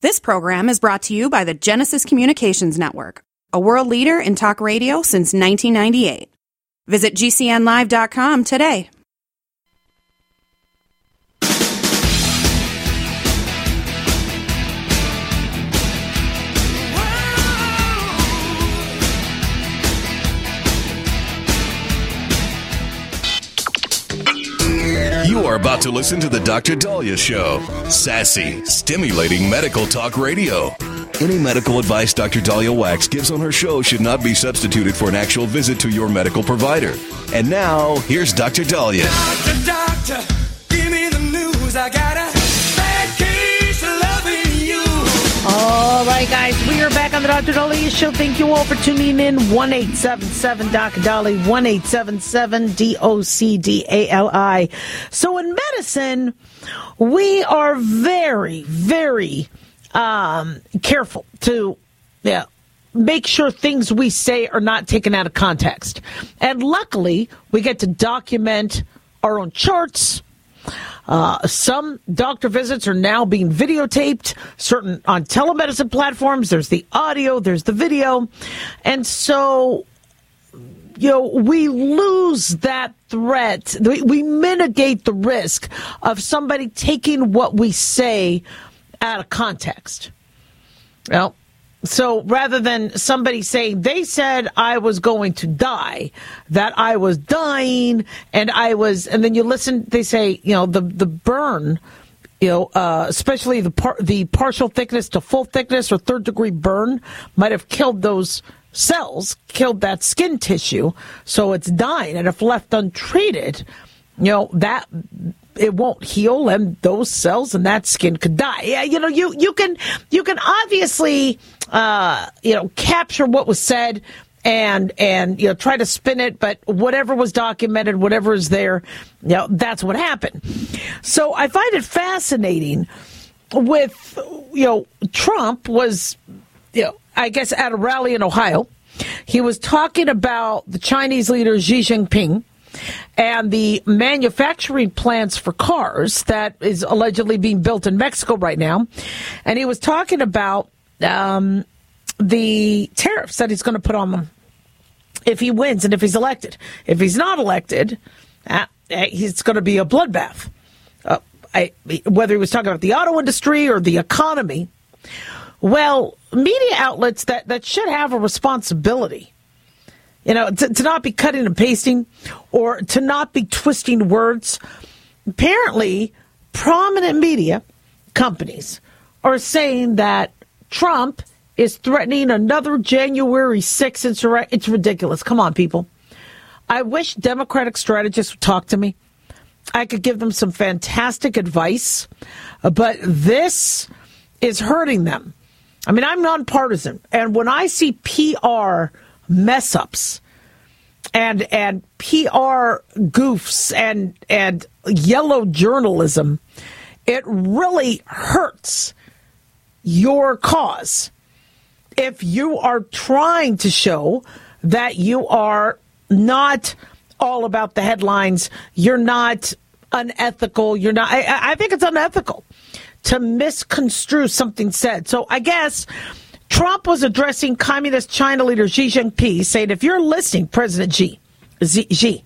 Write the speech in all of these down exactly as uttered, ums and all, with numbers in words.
This program is brought to you by the Genesis Communications Network, a world leader in talk radio since nineteen ninety-eight. Visit G C N live dot com today. You are about to listen to the Doctor Daliah Show. Sassy, stimulating medical talk radio. Any medical advice Doctor Daliah Wax gives on her show should not be substituted for an actual visit to your medical provider. And now, here's Doctor Daliah. Doctor, doctor, give me the news. I got a bad case of loving you. All right, guys, we are back on the Doctor Daliah Show. Thank you all for tuning in. one eight seven seven D O C D A L I, one eight seven seven D O C D A L I. So in medicine, we are very, very um, careful to yeah, make sure things we say are not taken out of context. And luckily, we get to document our own charts. Uh, some doctor visits are now being videotaped, certain on telemedicine platforms. There's the audio, there's the video. And so, you know, we lose that threat. We, we mitigate the risk of somebody taking what we say out of context. Well, so rather than somebody saying they said I was going to die, that I was dying, and I was, and then you listen, they say, you know, the the burn, you know, uh, especially the par- the partial thickness to full thickness or third degree burn might have killed those cells, killed that skin tissue, so it's dying, and if left untreated, you know, that it won't heal, and those cells and that skin could die. Yeah, you know, you you can you can obviously uh, you know capture what was said and and you know try to spin it, but whatever was documented, whatever is there, you know, that's what happened. So I find it fascinating with you know Trump was you know I guess at a rally in Ohio, he was talking about the Chinese leader Xi Jinping and the manufacturing plants for cars that is allegedly being built in Mexico right now. And he was talking about um, the tariffs that he's going to put on them if he wins and if he's elected. If he's not elected, uh, it's going to be a bloodbath. Uh, I, whether he was talking about the auto industry or the economy. Well, media outlets that, that should have a responsibility, you know, to, to not be cutting and pasting or to not be twisting words. Apparently, prominent media companies are saying that Trump is threatening another January sixth insurrection. It's ridiculous. Come on, people. I wish Democratic strategists would talk to me. I could give them some fantastic advice, but this is hurting them. I mean, I'm nonpartisan, and when I see P R mess ups and and P R goofs and and yellow journalism, it really hurts your cause. If you are trying to show that you are not all about the headlines, you're not unethical, you're not, I, I think it's unethical to misconstrue something said. So I guess Trump was addressing communist China leader Xi Jinping, saying, if you're listening, President Xi, Xi,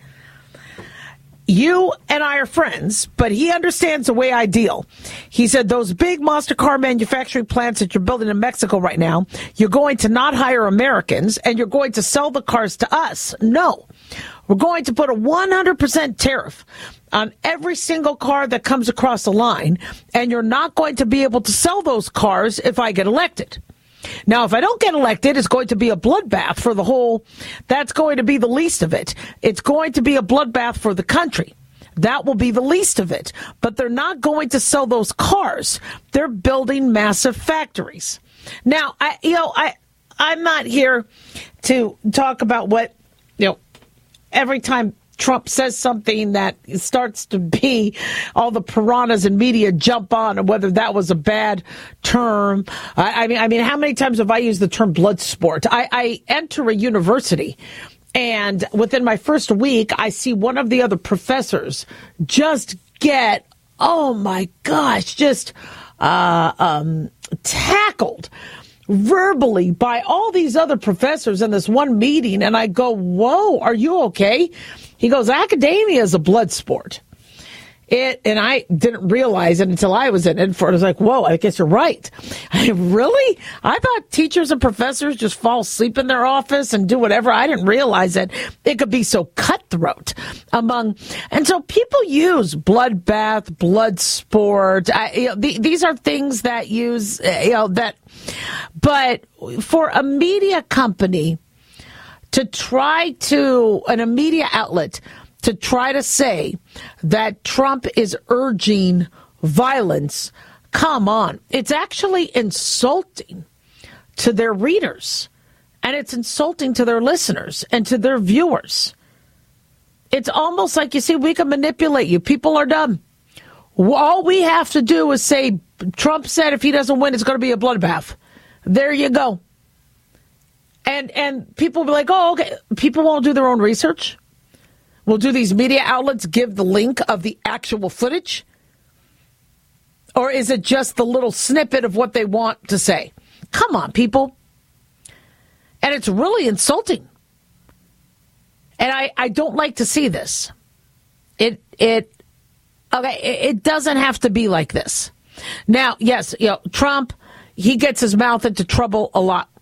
you and I are friends, but he understands the way I deal. He said, those big monster car manufacturing plants that you're building in Mexico right now, you're going to not hire Americans, and you're going to sell the cars to us. No, we're going to put a one hundred percent tariff on every single car that comes across the line, and you're not going to be able to sell those cars if I get elected. Now, if I don't get elected, it's going to be a bloodbath for the whole, that's going to be the least of it. It's going to be a bloodbath for the country. That will be the least of it. But they're not going to sell those cars. They're building massive factories. Now, I, you know, I, I'm not here to talk about what, you know, every time Trump says something that starts to be, all the piranhas in media jump on, and whether that was a bad term. I, I mean, I mean, how many times have I used the term blood sport? I, I enter a university, and within my first week, I see one of the other professors just get, oh my gosh, just uh, um, tackled verbally by all these other professors in this one meeting. And I go, whoa, are you okay? He goes, academia is a blood sport. It, and I didn't realize it until I was in it. For I was like, whoa, I guess you're right. I, really? I thought teachers and professors just fall asleep in their office and do whatever. I didn't realize that it could be so cutthroat among. And so people use bloodbath, blood sport. I, you know, the, these are things that use, you know, that. But for a media company to try to, an a media outlet, to try to say that Trump is urging violence, come on. It's actually insulting to their readers, and it's insulting to their listeners and to their viewers. It's almost like, you see, we can manipulate you. People are dumb. All we have to do is say, Trump said if he doesn't win, it's going to be a bloodbath. There you go. And, and people will be like, oh, okay. People won't do their own research. Will do these media outlets give the link of the actual footage? Or is it just the little snippet of what they want to say? Come on, people. And it's really insulting. And I, I don't like to see this. It it okay, it, it doesn't have to be like this. Now, yes, you know, Trump, he gets his mouth into trouble a lot.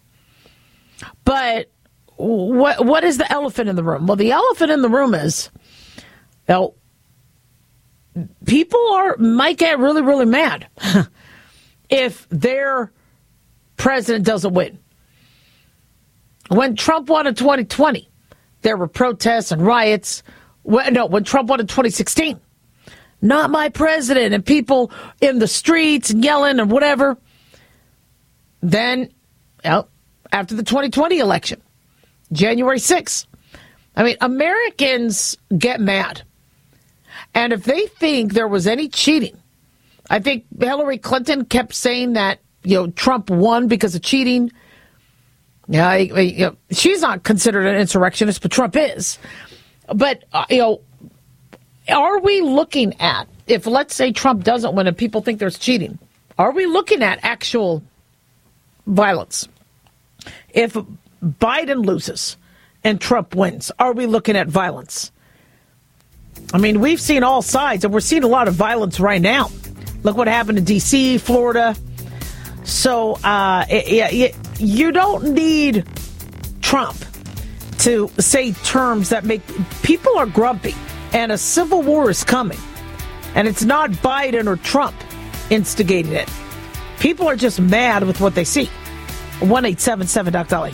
But What what is the elephant in the room? Well, the elephant in the room is, you know, people are might get really, really mad if their president doesn't win. When Trump won in twenty twenty, there were protests and riots. When, no, when Trump won in twenty sixteen, not my president, and people in the streets and yelling and whatever. Then, well, after the twenty twenty election, January sixth. I mean, Americans get mad. And if they think there was any cheating, I think Hillary Clinton kept saying that, you know, Trump won because of cheating. Yeah, I, I, you know, she's not considered an insurrectionist, but Trump is. But, uh, you know, are we looking at, if let's say Trump doesn't win and people think there's cheating, are we looking at actual violence? If Biden loses and Trump wins, are we looking at violence? I mean, we've seen all sides, and we're seeing a lot of violence right now. Look what happened in D C, Florida. So, uh, it, it, you don't need Trump to say terms that make people are grumpy, and a civil war is coming. And it's not Biden or Trump instigating it. People are just mad with what they see. one eight seven seven Doc Dolly.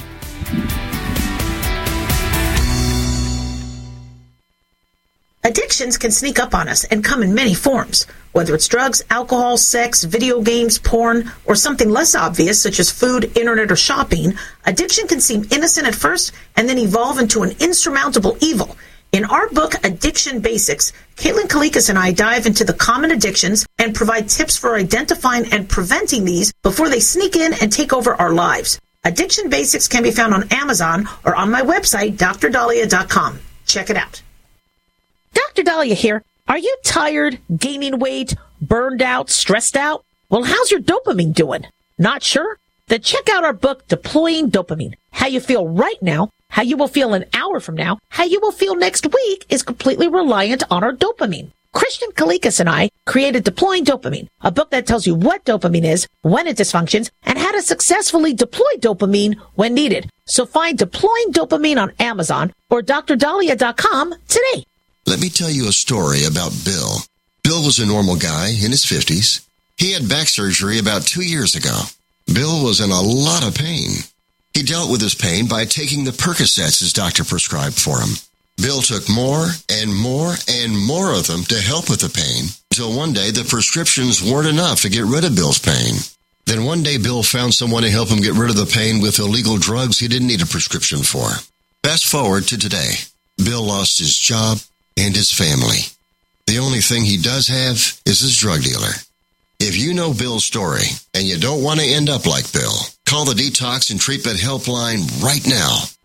Addictions can sneak up on us and come in many forms. Whether it's drugs, alcohol, sex, video games, porn, or something less obvious such as food, internet, or shopping, addiction can seem innocent at first and then evolve into an insurmountable evil. In our book, Addiction Basics, Caitlin Kalikas and I dive into the common addictions and provide tips for identifying and preventing these before they sneak in and take over our lives. Addiction Basics can be found on Amazon or on my website, D R Dahlia dot com. Check it out. Doctor Dahlia here. Are you tired, gaining weight, burned out, stressed out? Well, how's your dopamine doing? Not sure? Then check out our book, Deploying Dopamine. How you feel right now, how you will feel an hour from now, how you will feel next week is completely reliant on our dopamine. Christian Kalikas and I created Deploying Dopamine, a book that tells you what dopamine is, when it dysfunctions, and how to successfully deploy dopamine when needed. So find Deploying Dopamine on Amazon or D R Dahlia dot com today. Let me tell you a story about Bill. Bill was a normal guy in his fifties. He had back surgery about two years ago. Bill was in a lot of pain. He dealt with his pain by taking the Percocets his doctor prescribed for him. Bill took more and more and more of them to help with the pain, until one day the prescriptions weren't enough to get rid of Bill's pain. Then one day Bill found someone to help him get rid of the pain with illegal drugs he didn't need a prescription for. Fast forward to today. Bill lost his job and his family. The only thing he does have is his drug dealer. If you know Bill's story and you don't want to end up like Bill, call the Detox and Treatment Helpline right now.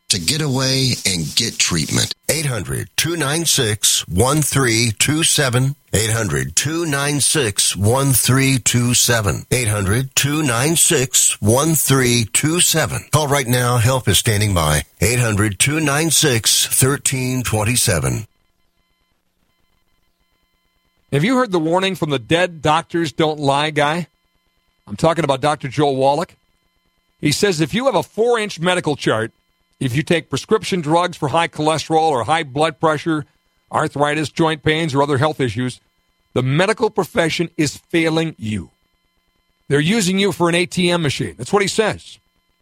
to get away and get treatment. eight hundred, two nine six, one three two seven. eight hundred, two nine six, one three two seven. eight hundred, two nine six, one three two seven. Call right now. Help is standing by. eight hundred, two nine six, one three two seven. Have you heard the warning from the dead doctors don't lie guy? I'm talking about Doctor Joel Wallach. He says if you have a four-inch medical chart, if you take prescription drugs for high cholesterol or high blood pressure, arthritis, joint pains, or other health issues, the medical profession is failing you. They're using you for an A T M machine. That's what he says.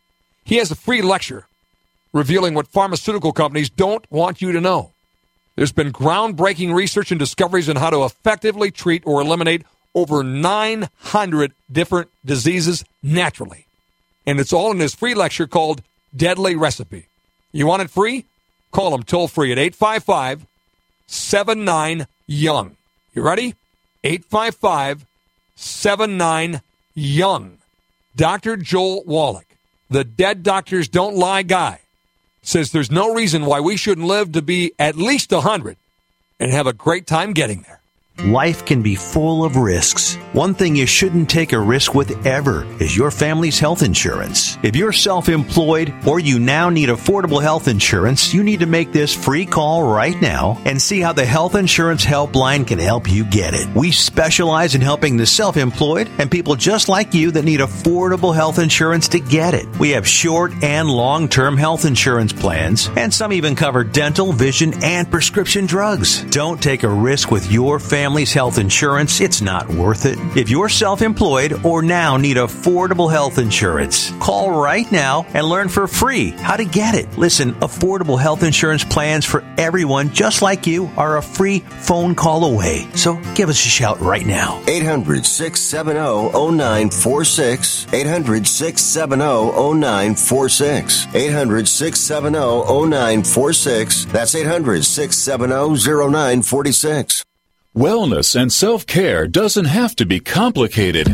He has a free lecture revealing what pharmaceutical companies don't want you to know. There's been groundbreaking research and discoveries on how to effectively treat or eliminate over nine hundred different diseases naturally. And it's all in his free lecture called Deadly Recipe. You want it free? Call him toll free at eight five five, seven nine, young. You ready? eight five five, seven nine, young. Doctor Joel Wallach, the dead doctors don't lie guy, says there's no reason why we shouldn't live to be at least one hundred and have a great time getting there. Life can be full of risks. One thing you shouldn't take a risk with ever is your family's health insurance. If you're self-employed or you now need affordable health insurance, you need to make this free call right now and see how the Health Insurance Helpline can help you get it. We specialize in helping the self-employed and people just like you that need affordable health insurance to get it. We have short and long-term health insurance plans, and some even cover dental, vision, and prescription drugs. Don't take a risk with your family. Family's health insurance, it's not worth it. If you're self-employed or now need affordable health insurance, call right now and learn for free how to get it. Listen, affordable health insurance plans for everyone just like you are a free phone call away. So give us a shout right now. eight hundred, six seven zero, zero nine four six. eight hundred, six seven zero, zero nine four six. eight hundred, six seven zero, zero nine four six. That's eight hundred, six seven zero, zero nine four six. Wellness and self-care doesn't have to be complicated.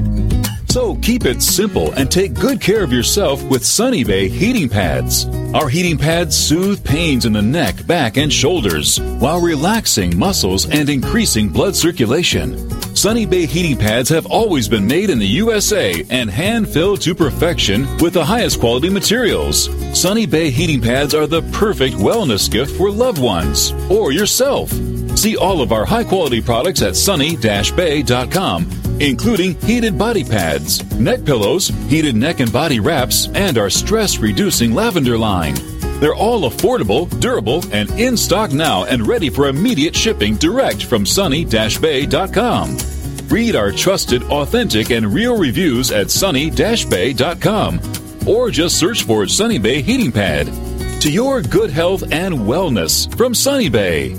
So keep it simple and take good care of yourself with Sunny Bay heating pads. Our heating pads soothe pains in the neck, back, and shoulders while relaxing muscles and increasing blood circulation. Sunny Bay heating pads have always been made in the U S A and hand-filled to perfection with the highest quality materials. Sunny Bay heating pads are the perfect wellness gift for loved ones or yourself. See all of our high-quality products at sunny dash bay dot com, including heated body pads, neck pillows, heated neck and body wraps, and our stress-reducing lavender line. They're all affordable, durable, and in stock now and ready for immediate shipping direct from sunny dash bay dot com. Read our trusted, authentic, and real reviews at sunny dash bay dot com or just search for Sunny Bay Heating Pad. To your good health and wellness from Sunny Bay.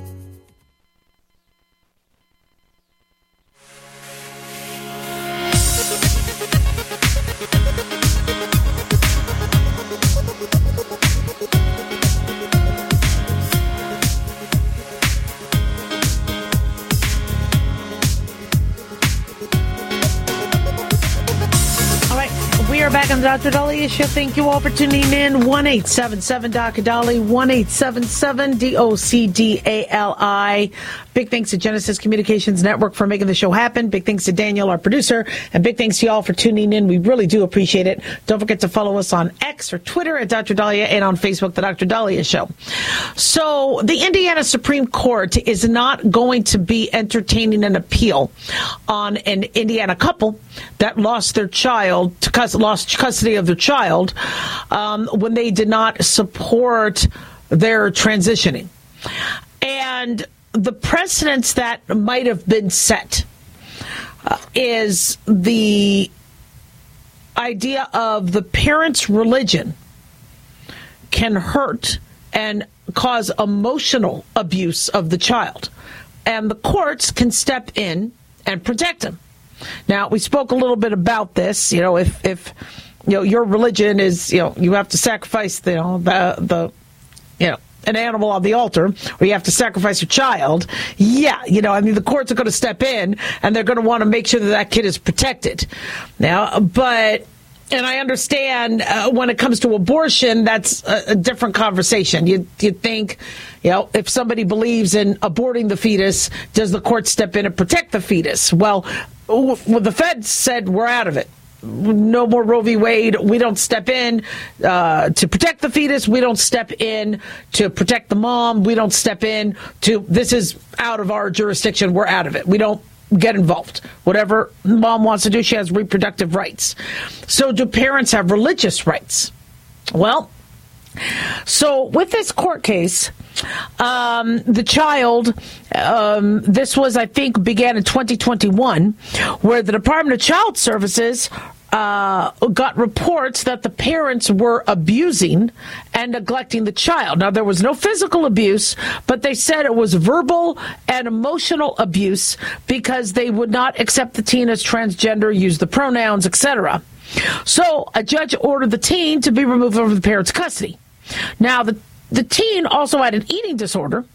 Back on the Doctor Daliah Show. Thank you all for tuning in. one eight seven seven Doctor Dolly, one eight seven seven D O C D A L I. Big thanks to Genesis Communications Network for making the show happen. Big thanks to Daniel, our producer, and big thanks to y'all for tuning in. We really do appreciate it. Don't forget to follow us on X or Twitter at Doctor Daliah and on Facebook, The Doctor Daliah Show. So the Indiana Supreme Court is not going to be entertaining an appeal on an Indiana couple that lost their child, to cus- lost custody of their child um, when they did not support their transitioning. And the precedents that might have been set uh, is the idea of the parent's religion can hurt and cause emotional abuse of the child. And the courts can step in and protect them. Now, we spoke a little bit about this. You know, if, if you know, your religion is, you know, you have to sacrifice, you know, the, the, you know, an animal on the altar, or you have to sacrifice your child. Yeah, you know, I mean, the courts are going to step in, and they're going to want to make sure that that kid is protected. Now, but And I understand uh, when it comes to abortion, that's a, a different conversation. You you think, you know, if somebody believes in aborting the fetus, does the court step in and protect the fetus? Well, well the feds said we're out of it. No more Roe v. Wade. We don't step in uh, to protect the fetus. We don't step in to protect the mom. We don't step in to, this is out of our jurisdiction. We're out of it. We don't get involved. Whatever mom wants to do, she has reproductive rights. So do parents have religious rights? Well, so with this court case, um, the child, um, this was, I think, began in twenty twenty-one, where the Department of Child Services uh, got reports that the parents were abusing and neglecting the child. Now, there was no physical abuse, but they said it was verbal and emotional abuse because they would not accept the teen as transgender, use the pronouns, et cetera. So a judge ordered the teen to be removed from the parent's custody. Now, the, the teen also had an eating disorder.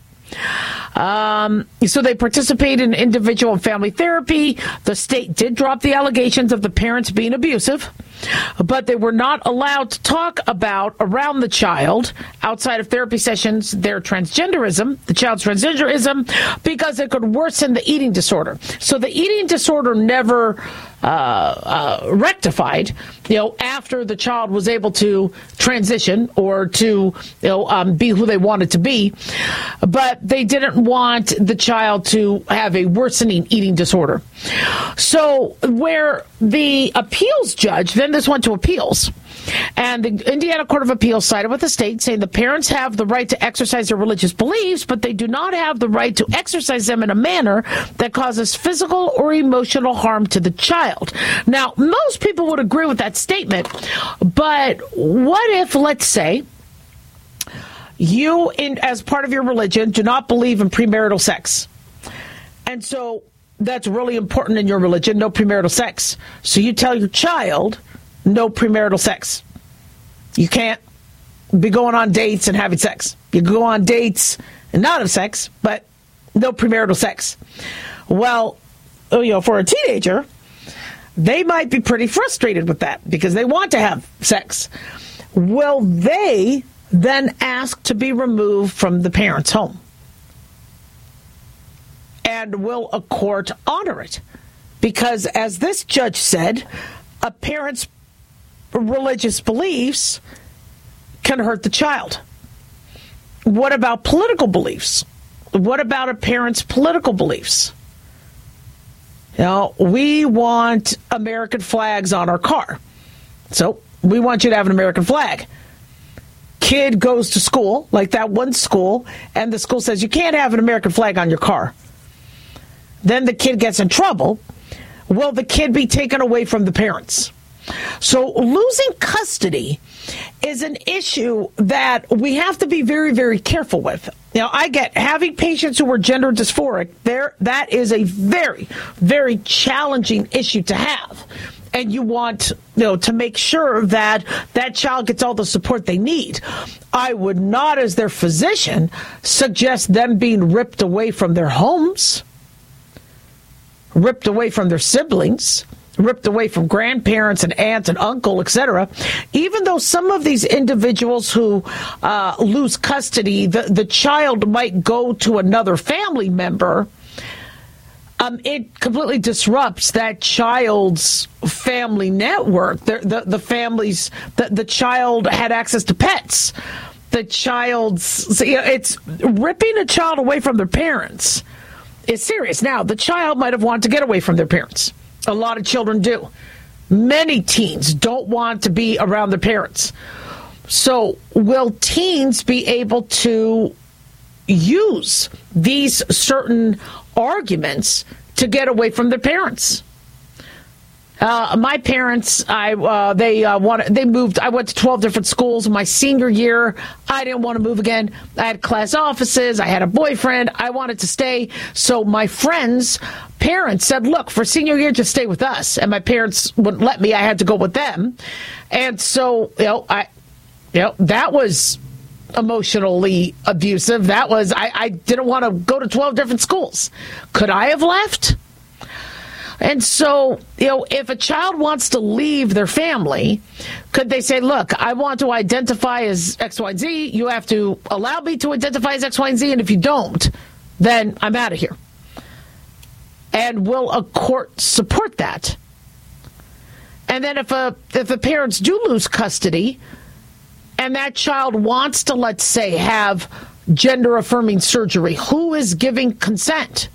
Um, so they participated in individual and family therapy. The state did drop the allegations of the parents being abusive, but they were not allowed to talk about around the child outside of therapy sessions their transgenderism, the child's transgenderism, because it could worsen the eating disorder. So the eating disorder never uh, uh, rectified, you know, after the child was able to transition or to, you know, um, be who they wanted to be. But they didn't want the child to have a worsening eating disorder. So where the appeals judge, then this went to appeals, and the Indiana Court of Appeals sided with the state, saying the parents have the right to exercise their religious beliefs, but they do not have the right to exercise them in a manner that causes physical or emotional harm to the child. Now, most people would agree with that statement, but what if, let's say, you, in, as part of your religion, do not believe in premarital sex. And so that's really important in your religion, no premarital sex. So you tell your child, no premarital sex. You can't be going on dates and having sex. You can go on dates and not have sex, but no premarital sex. Well, you know, for a teenager, they might be pretty frustrated with that because they want to have sex. Will they then ask to be removed from the parent's home? And will a court honor it? Because as this judge said, a parent's religious beliefs can hurt the child. What about political beliefs? What about a parent's political beliefs? You know, we want American flags on our car. So we want you to have an American flag. Kid goes to school, like that one school, and the school says you can't have an American flag on your car. Then the kid gets in trouble. Will the kid be taken away from the parents? So losing custody is an issue that we have to be very, very careful with. Now, I get having patients who are gender dysphoric, there that is a very, very challenging issue to have. And you want, you know, to make sure that that child gets all the support they need. I would not, as their physician, suggest them being ripped away from their homes, ripped away from their siblings, ripped away from grandparents and aunts and uncle, et cetera. Even though some of these individuals who uh, lose custody, the, the child might go to another family member, Um, it completely disrupts that child's family network. The the, the families, the, the child had access to pets. The child's, you know, it's ripping a child away from their parents is serious. Now, the child might have wanted to get away from their parents. A lot of children do. Many teens don't want to be around their parents. So will teens be able to use these certain arguments to get away from their parents? Uh, my parents, I uh, they uh, wanted, they moved. I went to twelve different schools. My senior year, I didn't want to move again. I had class offices. I had a boyfriend. I wanted to stay. So my friends' parents said, "Look, for senior year, just stay with us." And my parents wouldn't let me. I had to go with them. And so, you know, I, you know, that was emotionally abusive. That was, I, I didn't want to go to twelve different schools. Could I have left? And so, you know, if a child wants to leave their family, could they say, look, I want to identify as X, Y, and Z. You have to allow me to identify as X, Y, and Z. And if you don't, then I'm out of here. And will a court support that? And then if a if the parents do lose custody and that child wants to, let's say, have gender-affirming surgery, who is giving consent?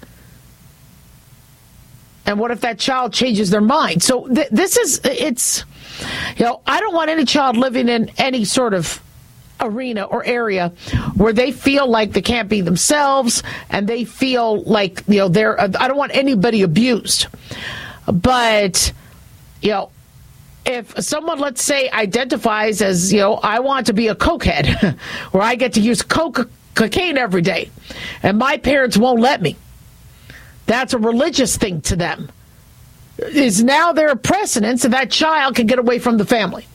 And what if that child changes their mind? So th- this is, it's, you know, I don't want any child living in any sort of arena or area where they feel like they can't be themselves and they feel like, you know, they're, I don't want anybody abused. But, you know, if someone, let's say, identifies as, you know, I want to be a cokehead, where I get to use coke, cocaine every day, and my parents won't let me, that's a religious thing to them. Is now there a precedent so that child can get away from the family?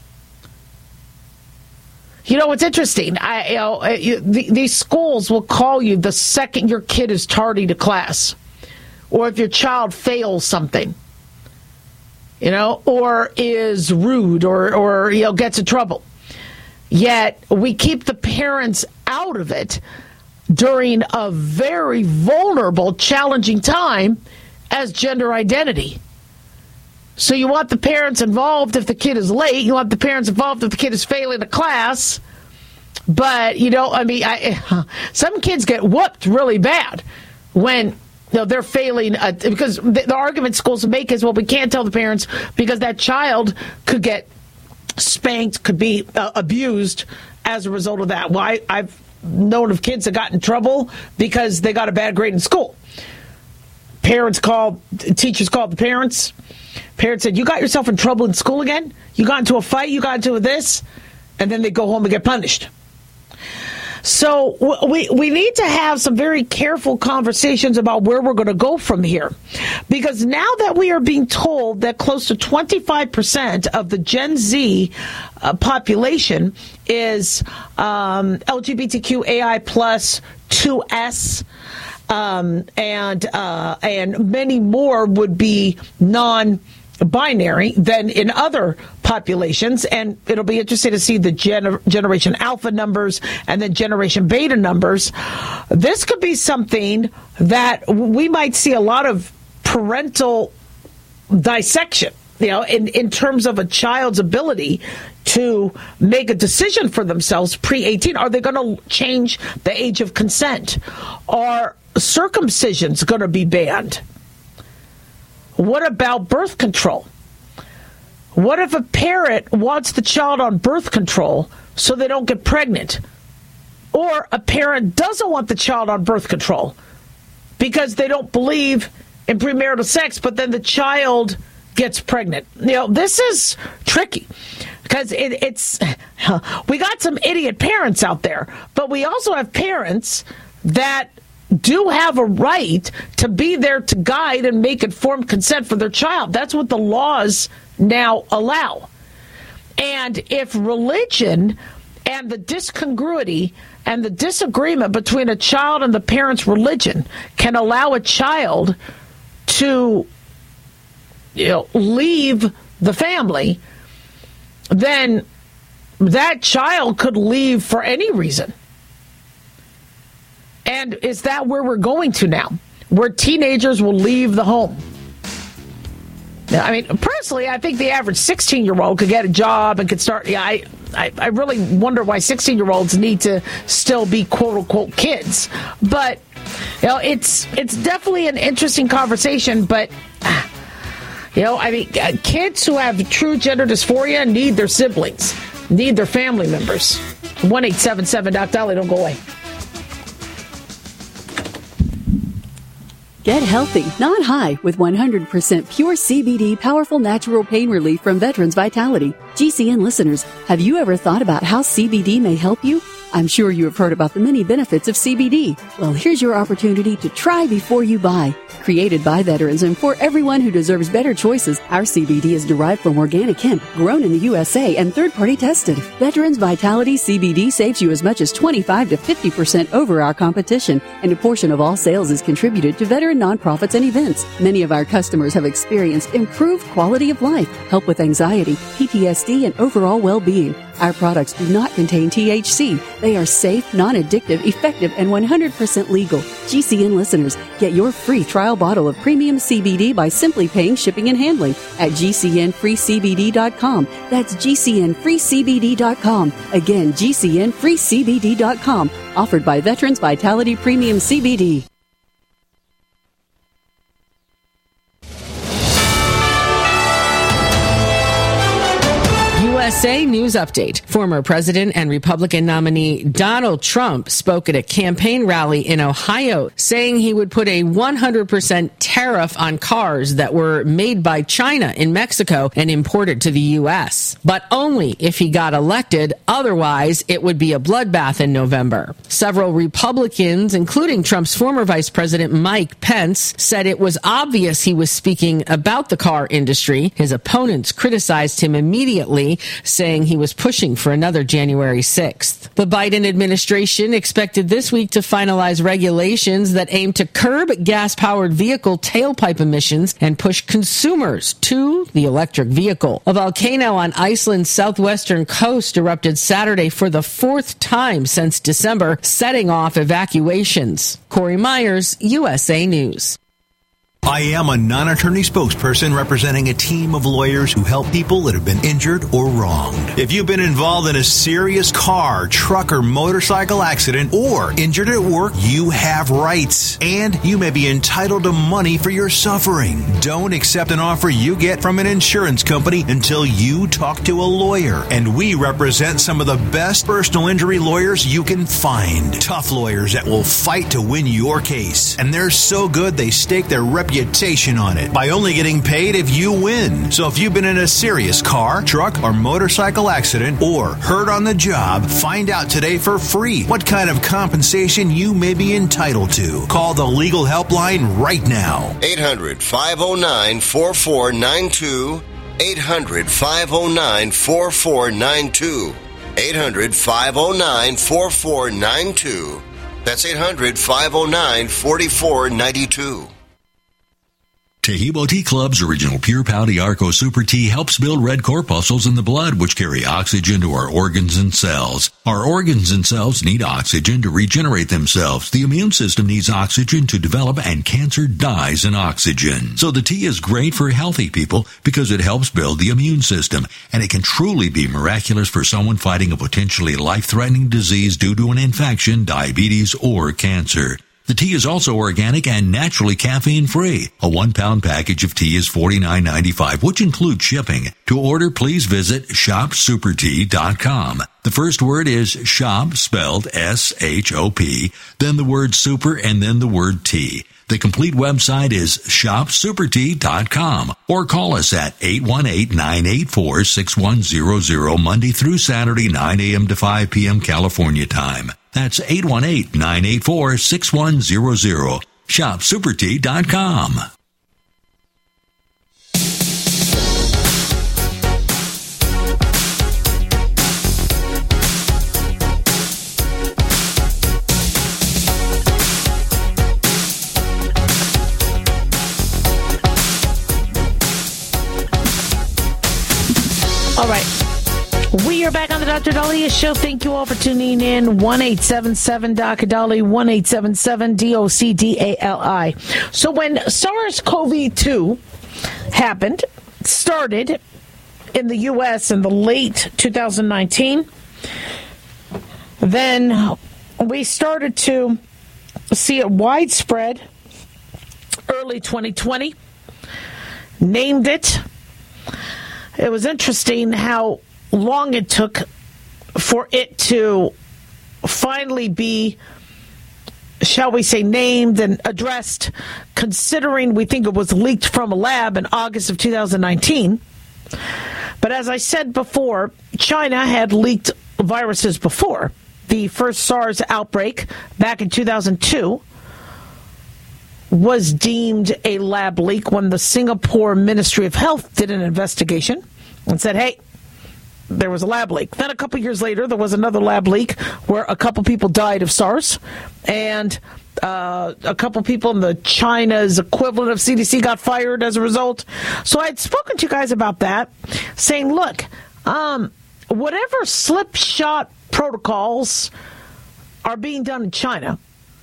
You know, it's interesting. I, you know, you, the, these schools will call you the second your kid is tardy to class, or if your child fails something, you know, or is rude, or, or you know, gets in trouble. Yet we keep the parents out of it during a very vulnerable, challenging time as gender identity. So you want the parents involved if the kid is late. You want the parents involved if the kid is failing a class. But, you know, I mean, I, some kids get whooped really bad when, you know, they're failing. A, because the, the argument schools make is, well, we can't tell the parents because that child could get spanked, could be uh, abused as a result of that. Well, I, I've known of kids that got in trouble because they got a bad grade in school. Parents called, teachers called the parents. Parents said, you got yourself in trouble in school again? You got into a fight? You got into this? And then they go home and get punished. So we we need to have some very careful conversations about where we're going to go from here. Because now that we are being told that close to twenty-five percent of the Gen Z uh, population is um, L G B T Q A I plus two S, um, and uh, and many more would be non binary than in other populations, and it'll be interesting to see the gener- generation alpha numbers and then generation beta numbers. This could be something that we might see a lot of parental dissection, you know, in, in terms of a child's ability to make a decision for themselves pre eighteen. Are they going to change the age of consent? Are circumcisions going to be banned? What about birth control? What if a parent wants the child on birth control so they don't get pregnant? Or a parent doesn't want the child on birth control because they don't believe in premarital sex, but then the child gets pregnant. You know, this is tricky because it, it's, we got some idiot parents out there, but we also have parents that do have a right to be there to guide and make informed consent for their child. That's what the laws now allow. And if religion and the discongruity and the disagreement between a child and the parent's religion can allow a child to, you know, leave the family, then that child could leave for any reason. And is that where we're going to now? Where teenagers will leave the home? Now, I mean, personally, I think the average sixteen-year-old could get a job and could start. Yeah, I, I, I really wonder why sixteen-year-olds need to still be quote-unquote kids. But, you know, it's it's definitely an interesting conversation. But, you know, I mean, kids who have true gender dysphoria need their siblings, need their family members. one eight seven seven Doc Dolly, don't go away. Get healthy, not high, with one hundred percent pure C B D powerful natural pain relief from Veterans Vitality. G C N listeners, have you ever thought about how C B D may help you? I'm sure you have heard about the many benefits of C B D. Well, here's your opportunity to try before you buy. Created by veterans and for everyone who deserves better choices, our C B D is derived from organic hemp, grown in the U S A and third-party tested. Veterans Vitality C B D saves you as much as twenty-five to fifty percent over our competition, and a portion of all sales is contributed to veteran and nonprofits and events. Many of our customers have experienced improved quality of life, help with anxiety, P T S D, and overall well-being. Our products do not contain T H C. They are safe, non-addictive, effective, and one hundred percent legal. G C N listeners, get your free trial bottle of premium C B D by simply paying shipping and handling at G C N free C B D dot com. That's G C N free C B D dot com. Again, G C N free C B D dot com. Offered by Veterans Vitality Premium C B D. U S A News Update. Former President and Republican nominee Donald Trump spoke at a campaign rally in Ohio, saying he would put a one hundred percent tariff on cars that were made by China in Mexico and imported to the U S, but only if he got elected. Otherwise, it would be a bloodbath in November. Several Republicans, including Trump's former Vice President Mike Pence, said it was obvious he was speaking about the car industry. His opponents criticized him immediately, saying he was pushing for another January sixth. The Biden administration expected this week to finalize regulations that aim to curb gas-powered vehicle tailpipe emissions and push consumers to the electric vehicle. A volcano on Iceland's southwestern coast erupted Saturday for the fourth time since December, setting off evacuations. Corey Myers, U S A News. I am a non-attorney spokesperson representing a team of lawyers who help people that have been injured or wronged. If you've been involved in a serious car, truck, or motorcycle accident or injured at work, you have rights, and you may be entitled to money for your suffering. Don't accept an offer you get from an insurance company until you talk to a lawyer, and we represent some of the best personal injury lawyers you can find. Tough lawyers that will fight to win your case, and they're so good they stake their reputation on it by only getting paid if you win. So if you've been in a serious car, truck, or motorcycle accident or hurt on the job, find out today for free what kind of compensation you may be entitled to. Call the legal helpline right now. eight hundred, five oh nine, four four nine two. eight hundred, five oh nine, four four nine two. eight hundred, five oh nine, four four nine two. That's eight hundred, five oh nine, four four nine two. Tahibo Tea Club's original Pure Pouty Arco Super Tea helps build red corpuscles in the blood, which carry oxygen to our organs and cells. Our organs and cells need oxygen to regenerate themselves. The immune system needs oxygen to develop, and cancer dies in oxygen. So the tea is great for healthy people because it helps build the immune system, and it can truly be miraculous for someone fighting a potentially life-threatening disease due to an infection, diabetes, or cancer. The tea is also organic and naturally caffeine-free. A one-pound package of tea is forty-nine ninety-five, which includes shipping. To order, please visit shop super tea dot com. The first word is shop, spelled S H O P, then the word super, and then the word tea. The complete website is shop super tea dot com, or call us at eight one eight, nine eight four, six one zero zero Monday through Saturday, nine a.m. to five p.m. California time. That's eight one eight, nine eight four, six one zero zero. shop super tea dot com. All right. We are back on the Doctor Daliah Show. Thank you all for tuning in. one eight seven seven D O C D A L I, one eight seven seven D O C D A L I. So when SARS-C o V two happened, started in the U S in the late two thousand nineteen, then we started to see it widespread early twenty twenty, named it. It was interesting how long it took for it to finally be, shall we say, named and addressed, considering we think it was leaked from a lab in August of two thousand nineteen. But as I said before, China had leaked viruses before. The first SARS outbreak back in two thousand two was deemed a lab leak when the Singapore Ministry of Health did an investigation and said, hey, there was a lab leak. Then a couple years later, there was another lab leak where a couple people died of SARS, and uh, a couple people in the China's equivalent of C D C got fired as a result. So I had spoken to you guys about that, saying, look, um, whatever slip-shot protocols are being done in China,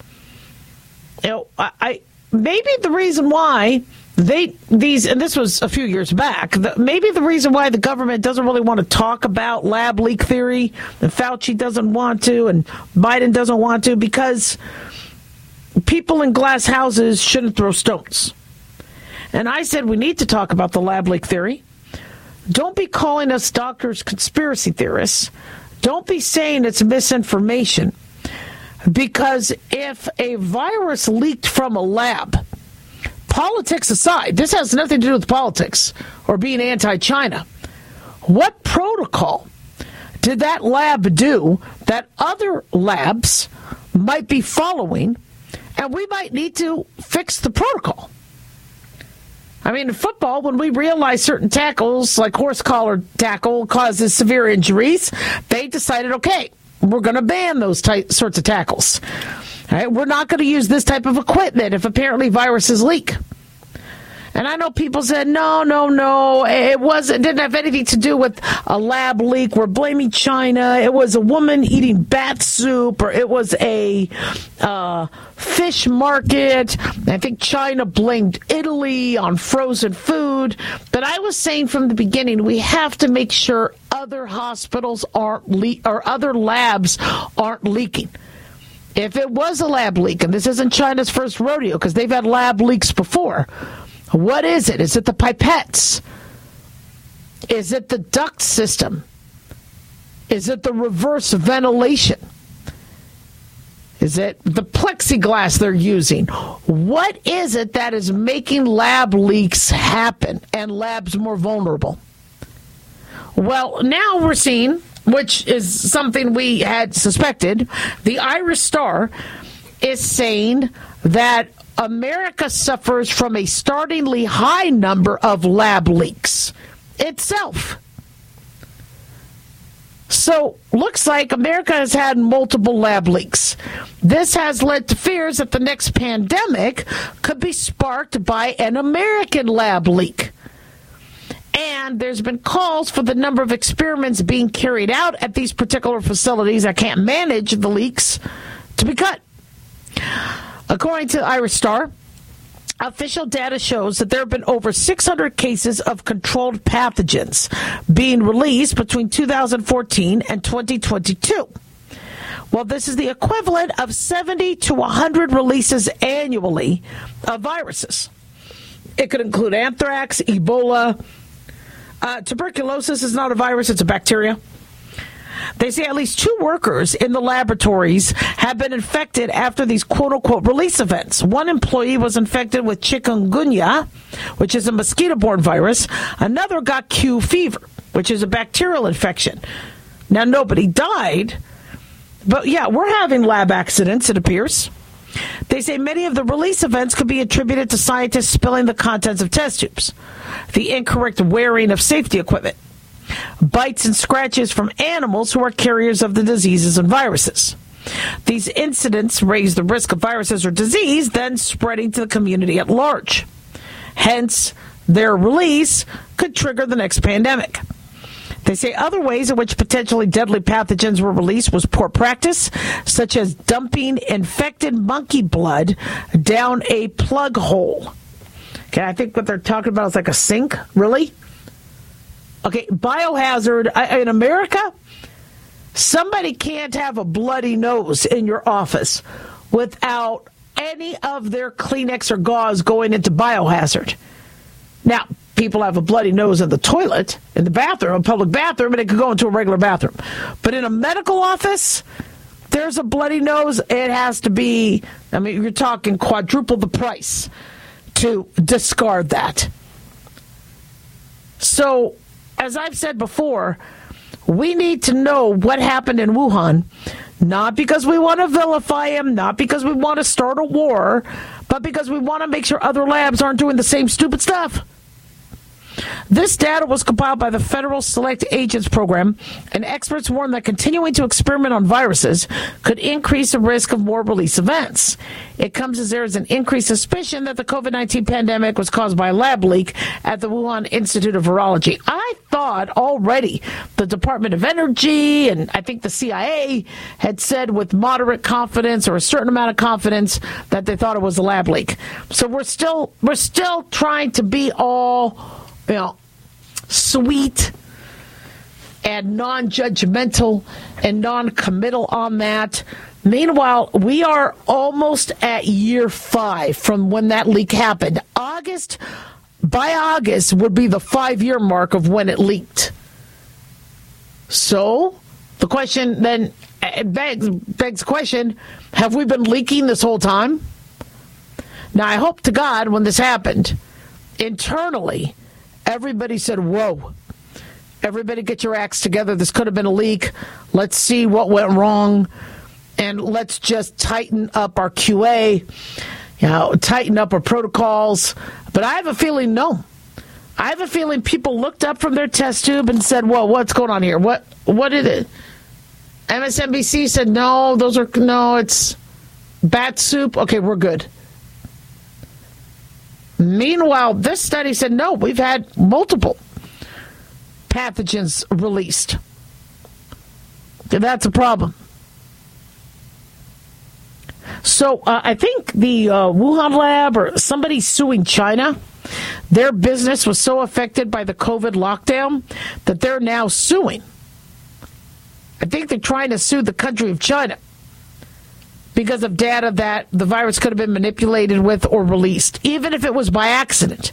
you know, I, I maybe the reason why They these and this was a few years back. The, maybe the reason why the government doesn't really want to talk about lab leak theory, and Fauci doesn't want to, and Biden doesn't want to, because people in glass houses shouldn't throw stones. And I said we need to talk about the lab leak theory. Don't be calling us doctors conspiracy theorists. Don't be saying it's misinformation, because if a virus leaked from a lab, politics aside, this has nothing to do with politics or being anti-China. What protocol did that lab do that other labs might be following, and we might need to fix the protocol? I mean, in football, when we realize certain tackles, like horse collar tackle, causes severe injuries, they decided, okay, we're going to ban those type, sorts of tackles. All right, we're not going to use this type of equipment if apparently viruses leak. And I know people said, no, no, no, it wasn't, didn't have anything to do with a lab leak. We're blaming China. It was a woman eating bat soup, or it was a uh, fish market. I think China blamed Italy on frozen food. But I was saying from the beginning, we have to make sure other hospitals aren't le- or other labs aren't leaking. If it was a lab leak, and this isn't China's first rodeo because they've had lab leaks before, what is it? Is it the pipettes? Is it the duct system? Is it the reverse ventilation? Is it the plexiglass they're using? What is it that is making lab leaks happen and labs more vulnerable? Well, now we're seeing, which is something we had suspected, the Irish Star is saying that America suffers from a startlingly high number of lab leaks itself. So, looks like America has had multiple lab leaks. This has led to fears that the next pandemic could be sparked by an American lab leak. And there's been calls for the number of experiments being carried out at these particular facilities that can't manage the leaks to be cut. According to Irish Star, official data shows that there have been over six hundred cases of controlled pathogens being released between two thousand fourteen and twenty twenty-two. Well, this is the equivalent of seventy to one hundred releases annually of viruses. It could include anthrax, Ebola. Uh, tuberculosis is not a virus, it's a bacteria. They say at least two workers in the laboratories have been infected after these quote-unquote release events. One employee was infected with chikungunya, which is a mosquito-borne virus. Another got Q fever, which is a bacterial infection. Now, nobody died, but yeah, we're having lab accidents, it appears. They say many of the release events could be attributed to scientists spilling the contents of test tubes, the incorrect wearing of safety equipment, bites and scratches from animals who are carriers of the diseases and viruses. These incidents raise the risk of viruses or disease then spreading to the community at large. Hence, their release could trigger the next pandemic. They say other ways in which potentially deadly pathogens were released was poor practice, such as dumping infected monkey blood down a plug hole. Okay, I think what they're talking about is like a sink, really? Okay, biohazard. I, in America, somebody can't have a bloody nose in your office without any of their Kleenex or gauze going into biohazard. Now, people have a bloody nose in the toilet, in the bathroom, a public bathroom, and it could go into a regular bathroom. But in a medical office, there's a bloody nose. It has to be, I mean, you're talking quadruple the price to discard that. So, as I've said before, we need to know what happened in Wuhan, not because we want to vilify him, not because we want to start a war, but because we want to make sure other labs aren't doing the same stupid stuff. This data was compiled by the Federal Select Agents Program, and experts warn that continuing to experiment on viruses could increase the risk of more release events. It comes as there is an increased suspicion that the COVID nineteen pandemic was caused by a lab leak at the Wuhan Institute of Virology. I thought already the Department of Energy and I think the C I A had said with moderate confidence or a certain amount of confidence that they thought it was a lab leak. So we're still we're still trying to be all, you know, sweet and non-judgmental and non-committal on that. Meanwhile, we are almost at year five from when that leak happened. August, by August, would be the five-year mark of when it leaked. So, the question then it begs, begs the question, have we been leaking this whole time? Now, I hope to God when this happened, internally, everybody said, whoa, everybody get your acts together. This could have been a leak. Let's see what went wrong. And let's just tighten up our Q A, you know, tighten up our protocols. But I have a feeling, no. I have a feeling people looked up from their test tube and said, whoa, what's going on here? What, what is it? M S N B C said, no, those are, no, it's bat soup. Okay, we're good. Meanwhile, this study said, no, we've had multiple pathogens released. That's a problem. So uh, I think the uh, Wuhan lab or somebody suing China, their business was so affected by the COVID lockdown that they're now suing. I think they're trying to sue the country of China because of data that the virus could have been manipulated with or released, even if it was by accident.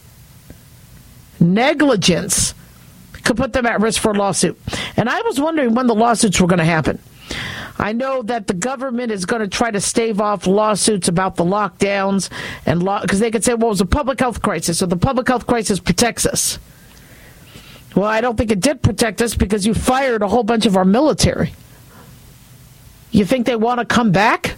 Negligence could put them at risk for a lawsuit. And I was wondering when the lawsuits were going to happen. I know that the government is going to try to stave off lawsuits about the lockdowns and law because they could say, well, it was a public health crisis, so the public health crisis protects us. Well, I don't think it did protect us because you fired a whole bunch of our military. You think they want to come back?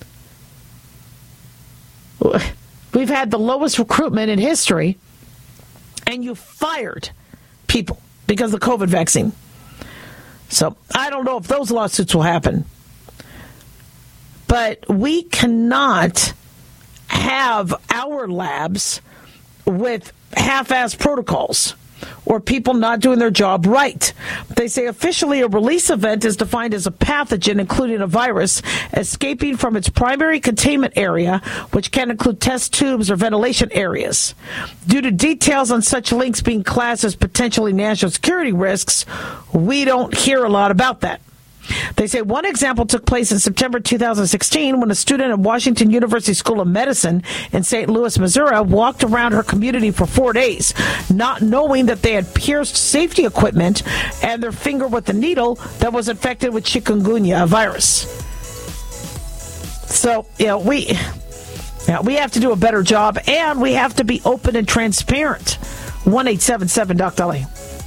We've had the lowest recruitment in history, and you fired people because of the COVID vaccine. So I don't know if those lawsuits will happen. But we cannot have our labs with half-assed protocols or people not doing their job right. They say officially a release event is defined as a pathogen, including a virus, escaping from its primary containment area, which can include test tubes or ventilation areas. Due to details on such links being classed as potentially national security risks, we don't hear a lot about that. They say one example took place in September two thousand sixteen when a student at Washington University School of Medicine in Saint Louis, Missouri, walked around her community for four days, not knowing that they had pierced safety equipment and their finger with a needle that was infected with chikungunya, a virus. So, you know, we, yeah, we have to do a better job, and we have to be open and transparent. one eight seven seven Doc Dolly.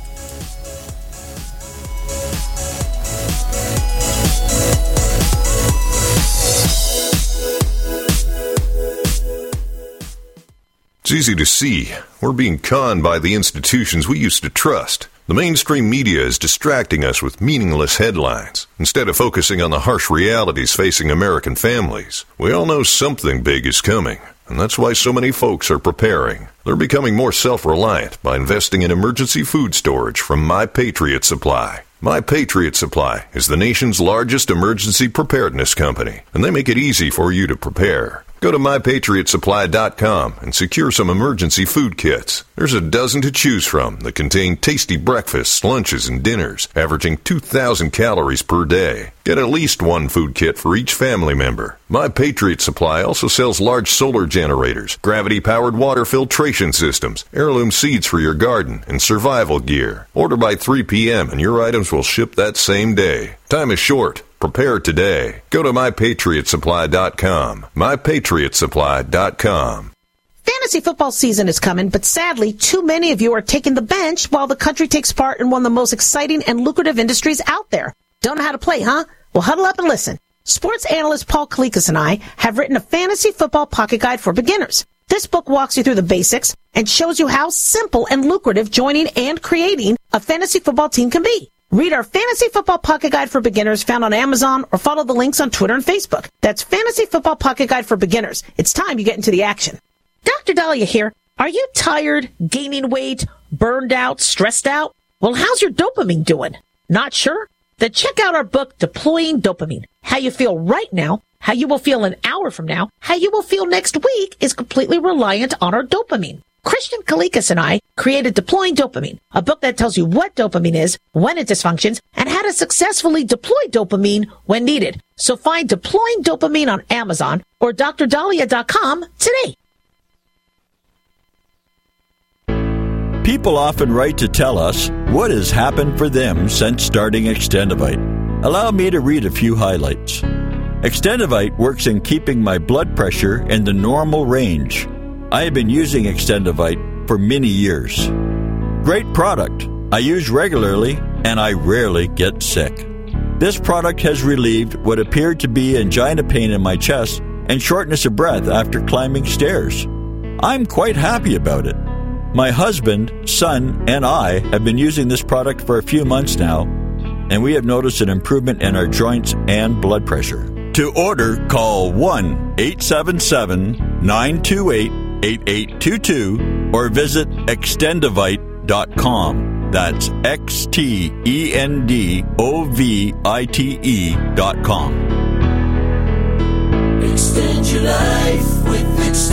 It's easy to see. We're being conned by the institutions we used to trust. The mainstream media is distracting us with meaningless headlines instead of focusing on the harsh realities facing American families. We all know something big is coming, and that's why so many folks are preparing. They're becoming more self-reliant by investing in emergency food storage from My Patriot Supply. My Patriot Supply is the nation's largest emergency preparedness company, and they make it easy for you to prepare. Go to my patriot supply dot com and secure some emergency food kits. There's a dozen to choose from that contain tasty breakfasts, lunches, and dinners, averaging two thousand calories per day. Get at least one food kit for each family member. My Patriot Supply also sells large solar generators, gravity-powered water filtration systems, heirloom seeds for your garden, and survival gear. Order by three p.m. and your items will ship that same day. Time is short. Prepare today. Go to my patriot supply dot com. my patriot supply dot com. Fantasy football season is coming, but sadly, too many of you are taking the bench while the country takes part in one of the most exciting and lucrative industries out there. Don't know how to play, huh? Well, huddle up and listen. Sports analyst Paul Kalikas and I have written a fantasy football pocket guide for beginners. This book walks you through the basics and shows you how simple and lucrative joining and creating a fantasy football team can be. Read our Fantasy Football Pocket Guide for Beginners found on Amazon or follow the links on Twitter and Facebook. That's Fantasy Football Pocket Guide for Beginners. It's time you get into the action. Doctor Dahlia here. Are you tired, gaining weight, burned out, stressed out? Well, how's your dopamine doing? Not sure? Then check out our book, Deploying Dopamine. How you feel right now, how you will feel an hour from now, how you will feel next week is completely reliant on our dopamine. Christian Kalikas and I created Deploying Dopamine, a book that tells you what dopamine is, when it dysfunctions, and how to successfully deploy dopamine when needed. So find Deploying Dopamine on Amazon or d r dahlia dot com today. People often write to tell us what has happened for them since starting Extendivite. Allow me to read a few highlights. Extendivite works in keeping my blood pressure in the normal range. I have been using Extendivite for many years. Great product. I use regularly and I rarely get sick. This product has relieved what appeared to be angina pain in my chest and shortness of breath after climbing stairs. I'm quite happy about it. My husband, son, and I have been using this product for a few months now, and we have noticed an improvement in our joints and blood pressure. To order, call one eight seven seven, nine two eight, eight eight two two or visit extendivite dot com. That's X T E N D O V I T E dot com. Extend your life with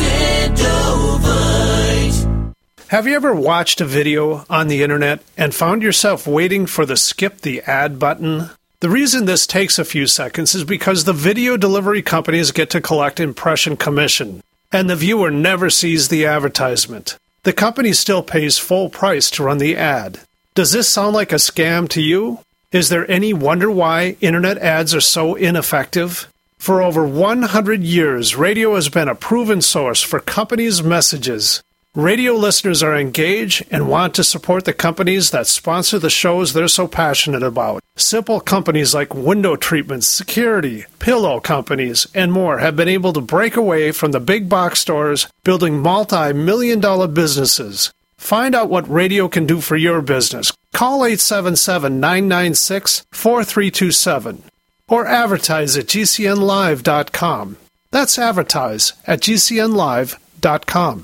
Extendivite. Have you ever watched a video on the internet and found yourself waiting for the skip the ad button? The reason this takes a few seconds is because the video delivery companies get to collect impression commission, and the viewer never sees the advertisement. The company still pays full price to run the ad. Does this sound like a scam to you? Is there any wonder why internet ads are so ineffective? For over one hundred years, radio has been a proven source for companies' messages. Radio listeners are engaged and want to support the companies that sponsor the shows they're so passionate about. Simple companies like window treatments, security, pillow companies, and more have been able to break away from the big box stores, building multi-million dollar businesses. Find out what radio can do for your business. Call eight seven seven, nine nine six, four three two seven or advertise at G C N live dot com. That's advertise at G C N live dot com.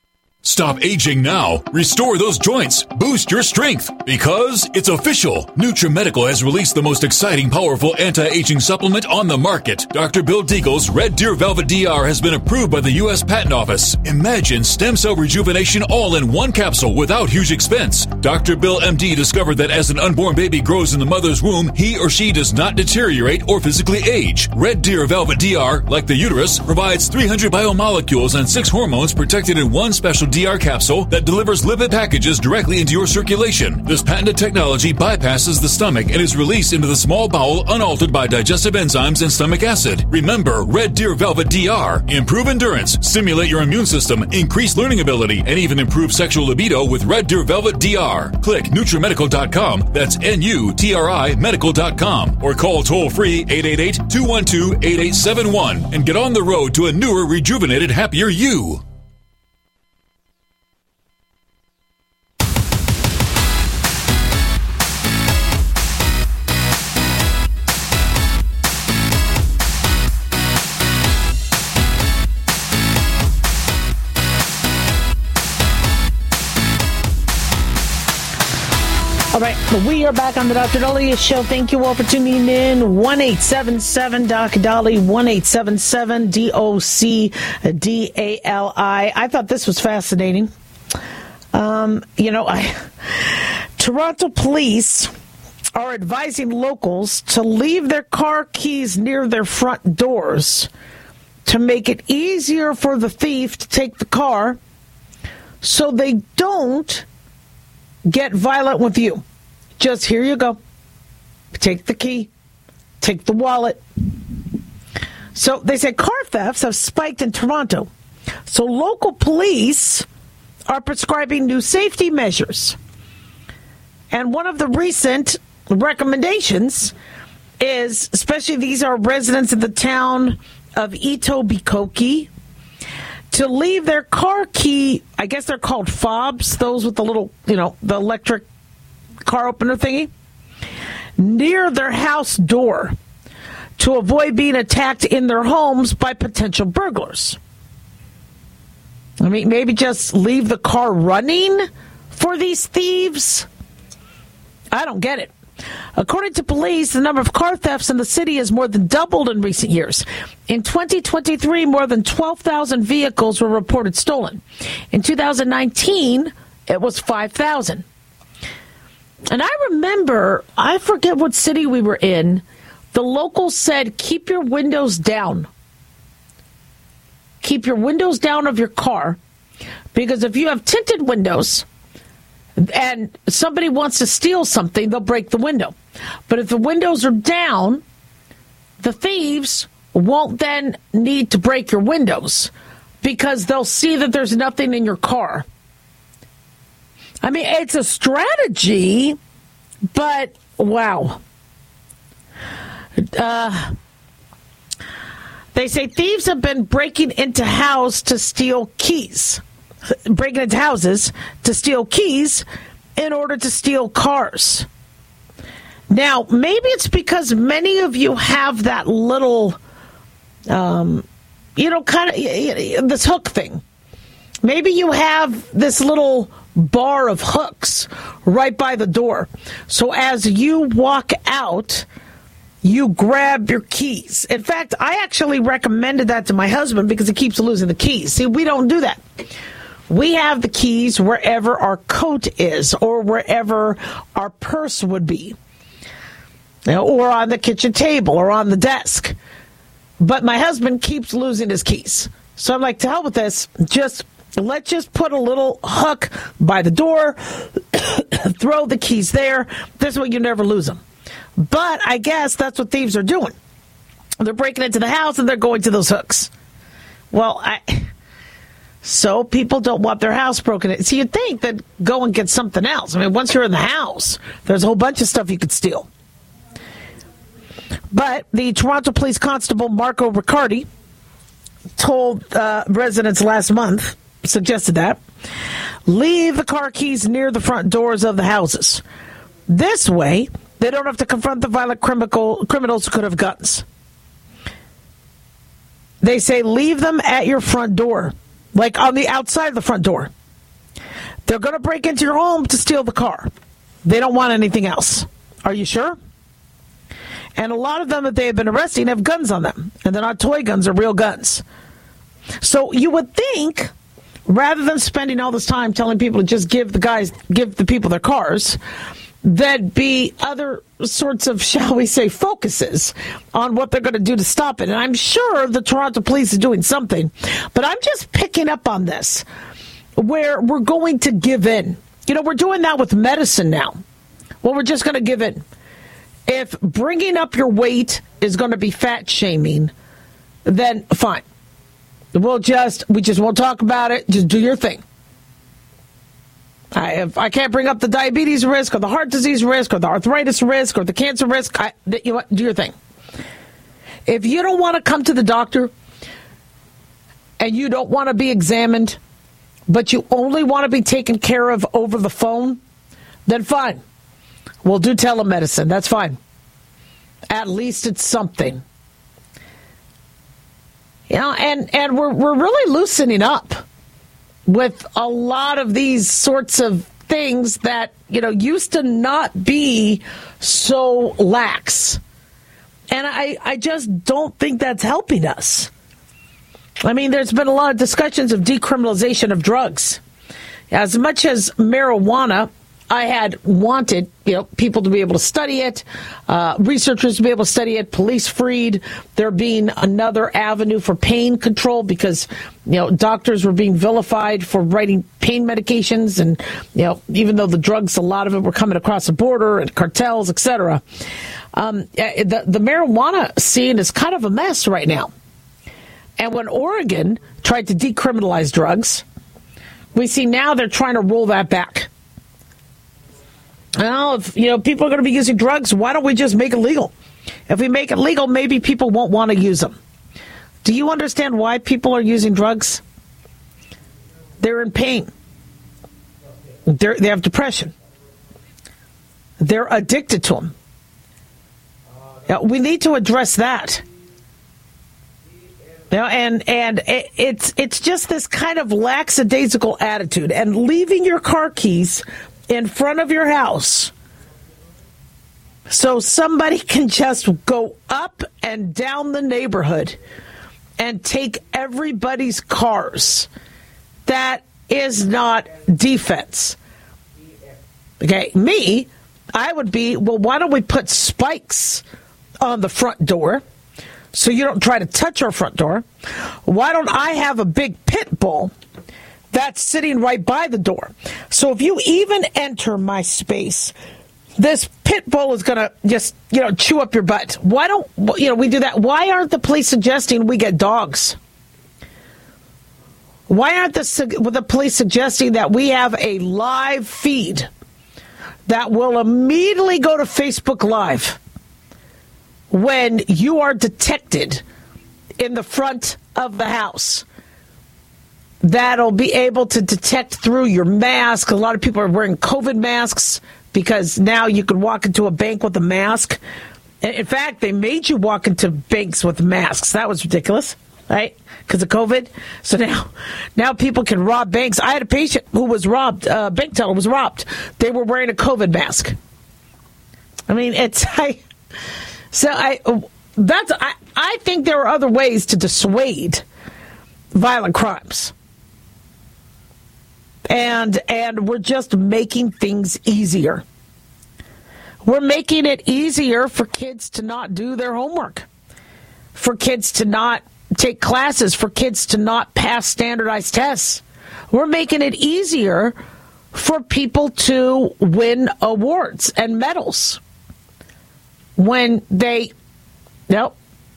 Stop aging now. Restore those joints. Boost your strength. Because it's official. NutriMedical has released the most exciting, powerful anti-aging supplement on the market. Doctor Bill Deagle's Red Deer Velvet D R has been approved by the U S Patent Office. Imagine stem cell rejuvenation all in one capsule without huge expense. Doctor Bill M D discovered that as an unborn baby grows in the mother's womb, he or she does not deteriorate or physically age. Red Deer Velvet D R, like the uterus, provides three hundred biomolecules and six hormones protected in one special D R capsule that delivers lipid packages directly into your circulation. This patented technology bypasses the stomach and is released into the small bowel unaltered by digestive enzymes and stomach acid. Remember, Red Deer Velvet D R. Improve endurance, stimulate your immune system, increase learning ability, and even improve sexual libido with Red Deer Velvet D R. Click NutriMedical dot com, that's N U T R I medical dot com, or call toll-free eight eight eight, two one two, eight eight seven one and get on the road to a newer, rejuvenated, happier you. All right, we are back on the Doctor Dahlia Show. Thank you all for tuning in. one eight seven seven D O C D A L I, one eight seven seven D O C D A L I. I thought this was fascinating. Um, you know, I, Toronto police are advising locals to leave their car keys near their front doors to make it easier for the thief to take the car so they don't get violent with you. Just here you go. Take the key. Take the wallet. So they say car thefts have spiked in Toronto. So local police are prescribing new safety measures. And one of the recent recommendations is, especially these are residents of the town of Etobicoke, to leave their car key, I guess they're called fobs, those with the little, you know, the electric car opener thingy, near their house door to avoid being attacked in their homes by potential burglars. I mean, maybe just leave the car running for these thieves? I don't get it. According to police, the number of car thefts in the city has more than doubled in recent years. In twenty twenty-three, more than twelve thousand vehicles were reported stolen. In two thousand nineteen, it was five thousand. And I remember, I forget what city we were in, the locals said, keep your windows down. Keep your windows down of your car, because if you have tinted windows and somebody wants to steal something, they'll break the window. But if the windows are down, the thieves won't then need to break your windows because they'll see that there's nothing in your car. I mean, it's a strategy, but wow. Uh, they say thieves have been breaking into house to steal keys. breaking into houses to steal keys in order to steal cars. Now, maybe it's because many of you have that little, um, you know, kind of this hook thing. Maybe you have this little bar of hooks right by the door. So as you walk out, you grab your keys. In fact, I actually recommended that to my husband because he keeps losing the keys. See, we don't do that. We have the keys wherever our coat is or wherever our purse would be, you know, or on the kitchen table or on the desk. But my husband keeps losing his keys. So I'm like, to hell with this. Just let's just put a little hook by the door, throw the keys there. This way you never lose them. But I guess that's what thieves are doing. They're breaking into the house and they're going to those hooks. Well, I... So people don't want their house broken in. So you'd think that go and get something else. I mean, once you're in the house, there's a whole bunch of stuff you could steal. But the Toronto Police Constable Marco Riccardi told uh, residents last month, suggested that, leave the car keys near the front doors of the houses. This way, they don't have to confront the violent criminal, criminals who could have guns. They say leave them at your front door. Like on the outside of the front door. They're going to break into your home to steal the car. They don't want anything else. Are you sure? And a lot of them that they have been arresting have guns on them. And they're not toy guns, they're real guns. So you would think, rather than spending all this time telling people to just give the guys, give the people their cars, there'd be other sorts of, shall we say, focuses on what they're going to do to stop it. And I'm sure the Toronto police is doing something. But I'm just picking up on this, where we're going to give in. You know, we're doing that with medicine now. Well, we're just going to give in. If bringing up your weight is going to be fat shaming, then fine. We'll just, we just won't talk about it. Just do your thing. I, if I can't bring up the diabetes risk or the heart disease risk or the arthritis risk or the cancer risk, I, you know what, do your thing. If you don't want to come to the doctor and you don't want to be examined, but you only want to be taken care of over the phone, then fine. We'll do telemedicine. That's fine. At least it's something. You know, and, and we're we're really loosening up with a lot of these sorts of things that, you know, used to not be so lax. And I, I just don't think that's helping us. I mean, there's been a lot of discussions of decriminalization of drugs. As much as marijuana, I had wanted, you know, people to be able to study it, uh, researchers to be able to study it, police freed, there being another avenue for pain control because, you know, doctors were being vilified for writing pain medications. And, you know, even though the drugs, a lot of it were coming across the border and cartels, et cetera. Um, the, the marijuana scene is kind of a mess right now. And when Oregon tried to decriminalize drugs, we see now they're trying to roll that back. Well, if, you know, people are going to be using drugs, why don't we just make it legal? If we make it legal, maybe people won't want to use them. Do you understand why people are using drugs? They're in pain. They're, they have depression. They're addicted to them. Now, we need to address that. You know, and and it, it's it's just this kind of lackadaisical attitude, and leaving your car keys in front of your house so somebody can just go up and down the neighborhood and take everybody's cars. That is not defense. Okay, me, I would be, well, why don't we put spikes on the front door so you don't try to touch our front door? Why don't I have a big pit bull that's sitting right by the door? So if you even enter my space, this pit bull is going to just, you know, chew up your butt. Why don't, you know, we do that? Why aren't the police suggesting we get dogs? Why aren't the, the police suggesting that we have a live feed that will immediately go to Facebook Live when you are detected in the front of the house? That'll be able to detect through your mask. A lot of people are wearing COVID masks because now you can walk into a bank with a mask. In fact, they made you walk into banks with masks. That was ridiculous, right? Because of COVID. So now, now people can rob banks. I had a patient who was robbed. A uh, bank teller was robbed. They were wearing a COVID mask. I mean, it's I. So I. That's I. I think there are other ways to dissuade violent crimes. And and we're just making things easier. We're making it easier for kids to not do their homework, for kids to not take classes, for kids to not pass standardized tests. We're making it easier for people to win awards and medals when they you know,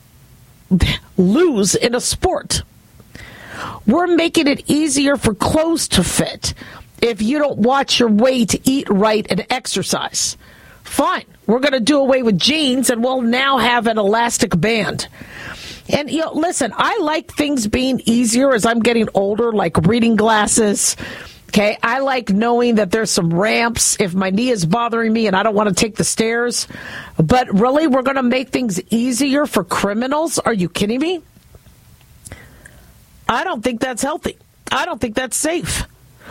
lose in a sport. We're making it easier for clothes to fit if you don't watch your weight, eat right, and exercise. Fine. We're going to do away with jeans, and we'll now have an elastic band. And, you know, listen, I like things being easier as I'm getting older, like reading glasses. Okay, I like knowing that there's some ramps if my knee is bothering me and I don't want to take the stairs. But really, we're going to make things easier for criminals? Are you kidding me? I don't think that's healthy. I don't think that's safe.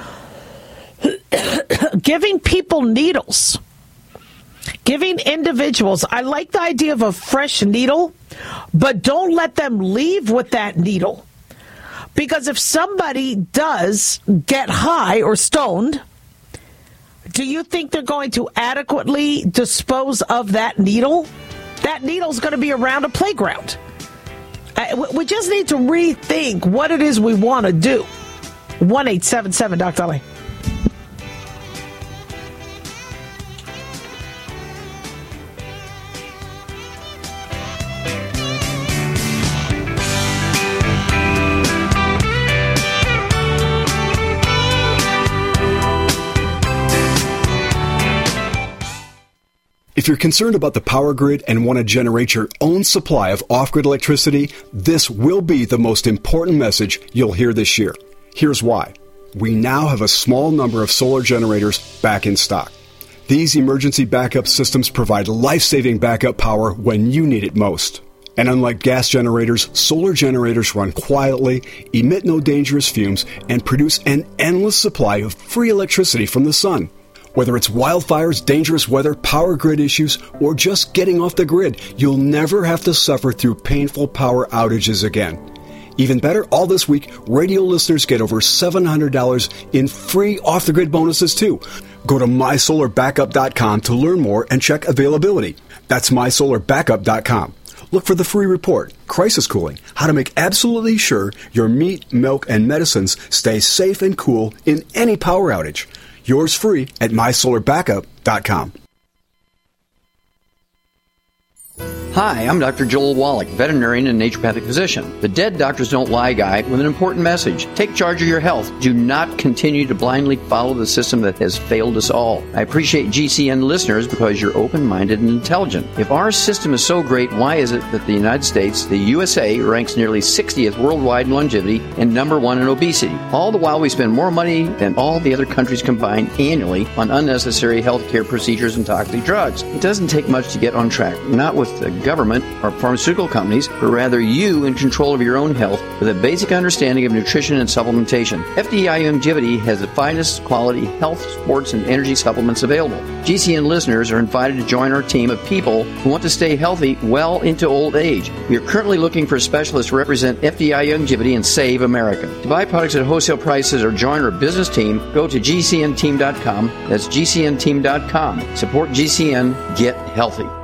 Giving people needles, giving individuals, I like the idea of a fresh needle, but don't let them leave with that needle. Because if somebody does get high or stoned, do you think they're going to adequately dispose of that needle? That needle's going to be around a playground. We just need to rethink what it is we want to do. one eight seven seven Doctor Dolly. If you're concerned about the power grid and want to generate your own supply of off-grid electricity, this will be the most important message you'll hear this year. Here's why. We now have a small number of solar generators back in stock. These emergency backup systems provide life-saving backup power when you need it most. And unlike gas generators, solar generators run quietly, emit no dangerous fumes, and produce an endless supply of free electricity from the sun. Whether it's wildfires, dangerous weather, power grid issues, or just getting off the grid, you'll never have to suffer through painful power outages again. Even better, all this week, radio listeners get over seven hundred dollars in free off-the-grid bonuses, too. Go to my solar backup dot com to learn more and check availability. That's my solar backup dot com. Look for the free report, Crisis Cooling, how to make absolutely sure your meat, milk, and medicines stay safe and cool in any power outage. Yours free at my solar backup dot com. Hi, I'm Doctor Joel Wallach, veterinarian and naturopathic physician, the Dead Doctors Don't Lie guy with an important message. Take charge of your health. Do not continue to blindly follow the system that has failed us all. I appreciate G C N listeners because you're open-minded and intelligent. If our system is so great, why is it that the United States, the U S A, ranks nearly sixtieth worldwide in longevity and number one in obesity? All the while we spend more money than all the other countries combined annually on unnecessary healthcare procedures and toxic drugs. It doesn't take much to get on track, not with the government or pharmaceutical companies, but rather you in control of your own health with a basic understanding of nutrition and supplementation. F D I Longevity has the finest quality health, sports, and energy supplements available. G C N listeners are invited to join our team of people who want to stay healthy well into old age. We are currently looking for specialists to represent F D I Longevity and save America. To buy products at wholesale prices or join our business team, go to G C N team dot com. That's G C N team dot com. Support G C N. Get healthy.